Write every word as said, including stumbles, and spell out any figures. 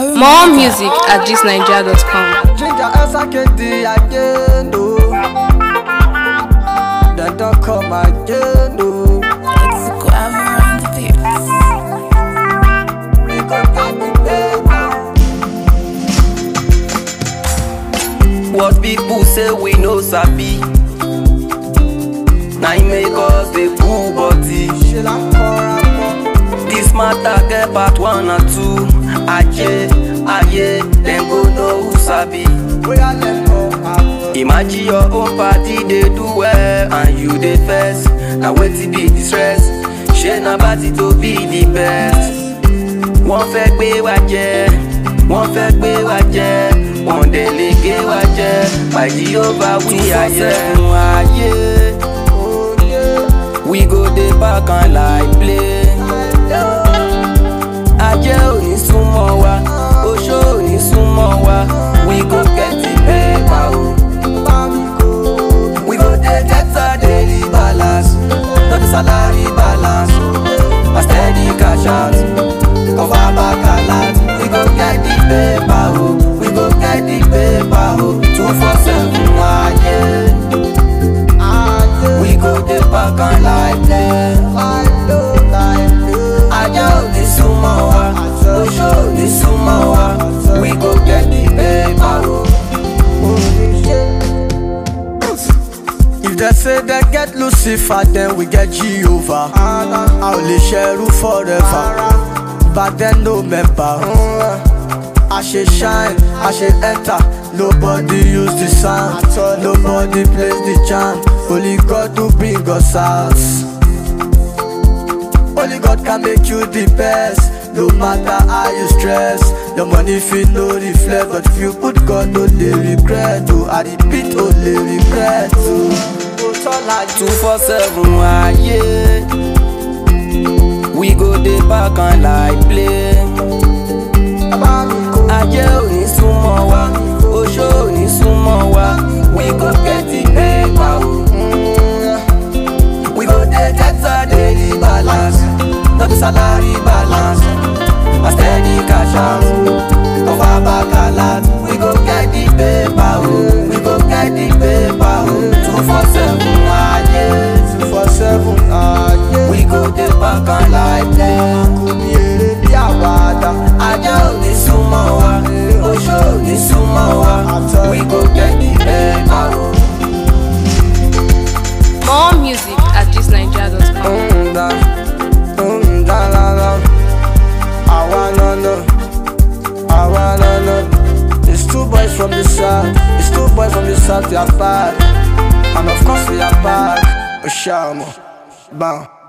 More music at gist nigeria dot com. Ginger else get the again, no. Then don't come again, no. Let's go around the beats. We gon' get the paper. What people say we no sabi, now it make us the cool body. She like for This matter get part one and two. Aye, aye, them go know who sabi. we are left for Imagine your own party they do well and you dey first. Now wait to be the stress. Share na party to be the best. Wọ́n fẹ́ gbé wa jẹ, wọ́n fẹ́ gbé wa jẹ, wọ́n dẹ̀ lè gé wa jẹ. By Jehovah we ayé fún ayé. We go dey back and like play. Ajé ò ní súnmọ́ wa, oṣó ò ní súnmọ́ wa. We go get the paper o. We go dey get our daily balance, no be salary balance. A steady cash out, cover back alert. We go get the paper o, we go get the paper o. Two four seven ayé. We go dey back and like play. Ajá ò ní súnmọ́ wa, oṣó ò ní súnmọ́ wa. We go get the paper o. If they say they get Lucifer, then we get Jehovah. I'll share forever. But then no member. I should shine, I should enter. Nobody use the sound, nobody plays the chant. Only God to bring us out. Only God can make you the best. No matter how you stress, your money fit no reflect. But if you put God, only regret. Oh, I repeat, only regret. Oh. Two four seven ayé. We go dey back and like play. Ajé ò ní súnmọ́ wa, oṣó ò ní súnmọ́ wa. We go get the paper o. We go dey get our daily balance, no be salary balance. A steady cash out, cover back alert. We go get the paper o, we go get the paper o. Two four seven ayé, two four seven ayé. we go dey back and like play. Kò ní èrè bí àwàdà. Ajá ò ní súnmọ́ wa, oṣó ò ní súnmọ́ wa. We go get the paper o. More music at gist nigeria dot com. Nda, nda la la. Awa no no, awa no no. It's two boys from the south, it's two boys from the south, they are bad. And of course we are bad. Oshamo, bam.